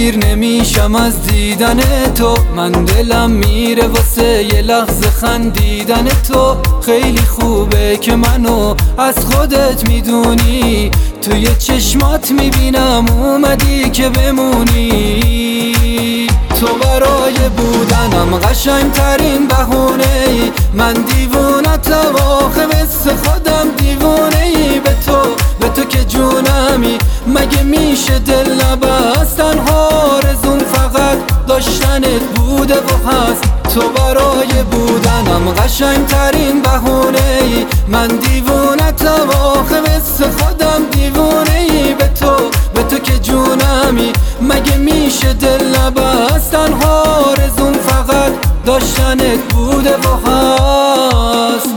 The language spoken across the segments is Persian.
سیر نمیشم از دیدن تو. من دلم میره واسه یه لحظه خندیدن تو. خیلی خوبه که منو از خودت میدونی، توی چشمات میبینم اومدی که بمونی. تو برای بودنم قشنگترین بهونه ای، من دیوونتم آخه مثل خودم دیوونه ای. به تو که جونمی، مگه میشه دل نبستن؟ آرزوم فقط داشتنت بوده و هست. تو برای بودنم قشنگترین بهونه ای، من دیوونتم آخه مثل خودم دیوونه ای. به تو که جونمی، مگه میشه دل نبستن؟ آرزوم فقط داشتنت بوده و هست.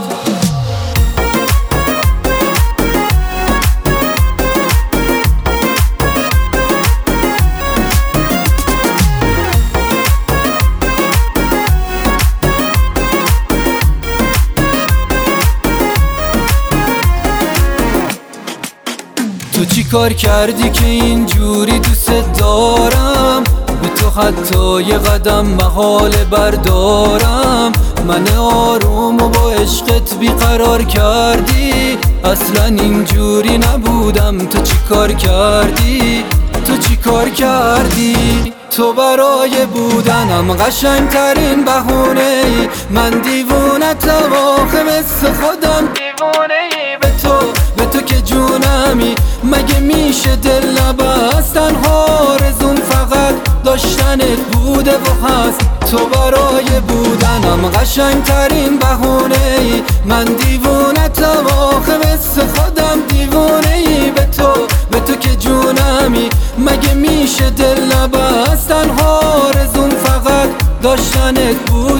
تو چی کار کردی که اینجوری دوست دارم؟ به تو حتی یه قدم محال بردارم. من آروم و با عشقت بیقرار کردی، اصلا اینجوری نبودم. تو چی کار کردی؟ تو چی کار کردی؟ تو برای بودنم قشنگترین بهونه ای، من دیوونتم آخه مثل خودم دیوونه ای. به تو که جونمی، مگه میشه دل نبستن؟ آرزوم فقط داشتنت بوده و هست. تو برای بودنم قشنگترین بهونه ای، من دیوونتم آخه مثل خودم دیوونه ای. به تو که جونمی، مگه میشه دل نبستن؟ آرزوم فقط داشتنت بوده